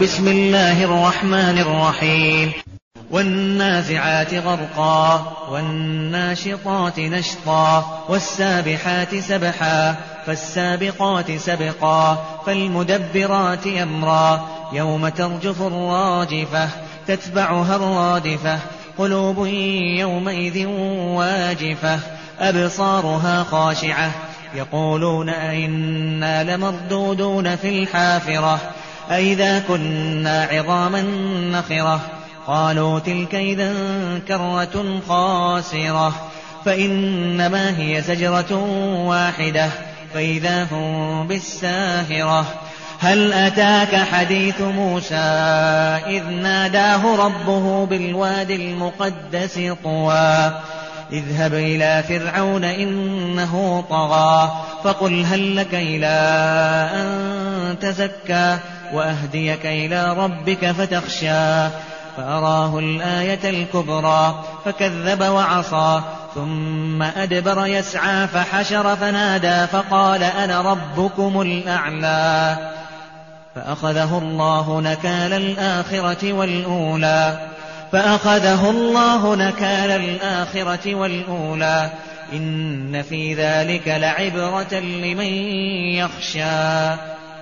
بسم الله الرحمن الرحيم. والنازعات غرقا والناشطات نشطا والسابحات سبحا فالسابقات سبقا فالمدبرات أمرا يوم ترجف الراجفة تتبعها الرادفة قلوب يومئذ واجفة أبصارها خاشعة يقولون أئنا لمردودون في الحافرة أئذا كنا عظاما نخرة قالوا تلك إذا كرة خاسرة فإنما هي زجرة واحدة فإذا هم بالساهرة هل أتاك حديث موسى إذ ناداه ربه بالواد المقدس طوى اذهب إلى فرعون إنه طغى فقل هل لك إلى أن تزكى وأهديك إلى ربك فتخشى فأراه الآية الكبرى فكذب وعصى ثم أدبر يسعى فحشر فنادى فقال أنا ربكم الأعلى فأخذه الله نكال الآخرة والأولى إن في ذلك لعبرة لمن يخشى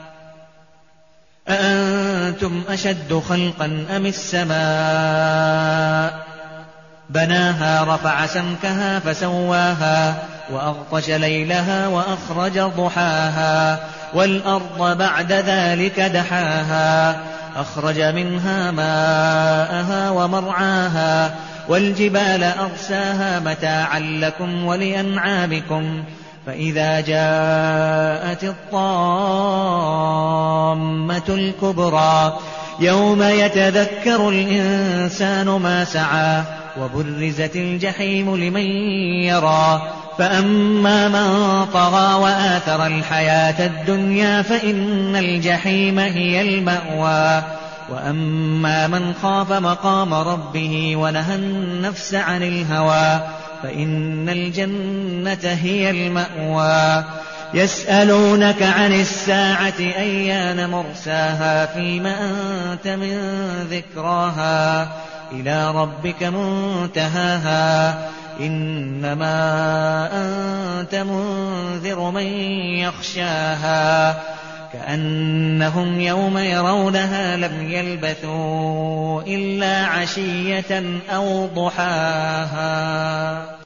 أأنتم أشد خلقا أم السماء بناها رفع سمكها فسواها وأغطش ليلها وأخرج ضحاها والأرض بعد ذلك دحاها أخرج منها ماءها ومرعاها والجبال أرساها متاعا لكم ولأنعامكم فإذا جاءت الطامة الكبرى يوم يتذكر الإنسان ما سعى وبرزت الجحيم لمن يرى فأما من طغى وآثر الحياة الدنيا فإن الجحيم هي المأوى وأما من خاف مقام ربه ونهى النفس عن الهوى فإن الجنة هي المأوى يسألونك عن الساعة أيان مرساها فيم أنت من ذكراها إلى ربك منتهاها إنما أنت منذر من يخشاها كأنهم يوم يرونها لم يلبثوا إلا عشية أو ضحاها.